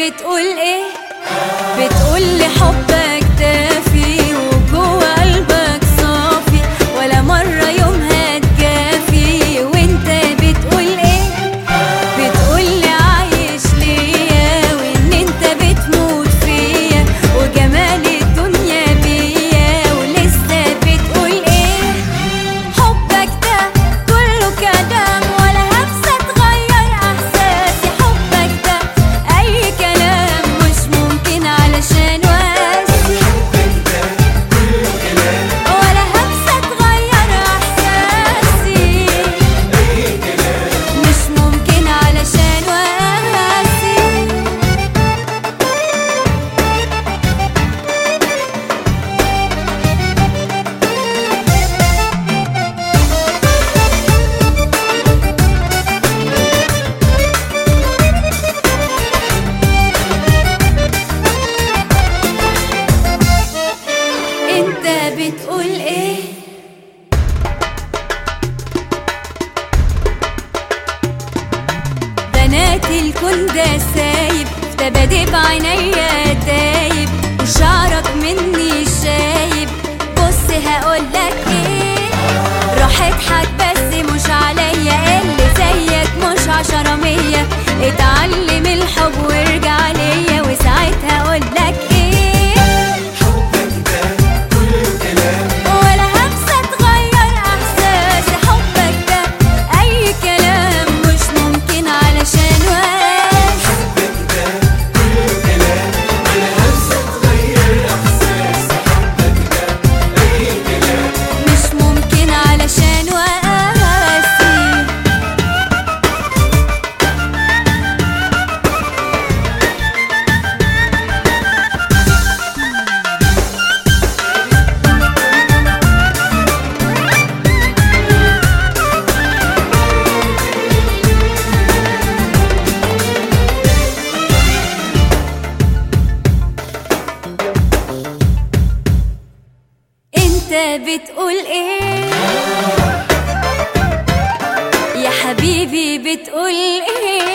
بتقول ايه؟ بتقولي حبك دافي وجوه قلبك صافي، ولا مرة يومها تجافي. وانت بتقول ايه؟ بتقولي عايش ليا وان انت بتموت فيا وجمال الدنيا بيا. ولسه بتقول ايه؟ حبك ده كله كلام ولا همسة تغير احساسي. حبك ده اي كلام مش ممكن علشان واسي. ولا همسة تغير احساسي، مش ممكن علشان واسي. انت بتقول ايه؟ بنات الكون ده سايب في دباديب عينيا دايب، وشعرك مني شايب. بص هقولك ايه، روح اضحك بس مش عليا، اللي زيك مش 10 100. اتعلم الحب وارجع ليا وساعتها اقولك ايه؟ ولا همسة تغير احساسي. حبك ده اي كلام مش ممكن علشان واسي. مش ممكن علشان واسي. انت بتقول ايه يا حبيبي؟ بتقول ايه؟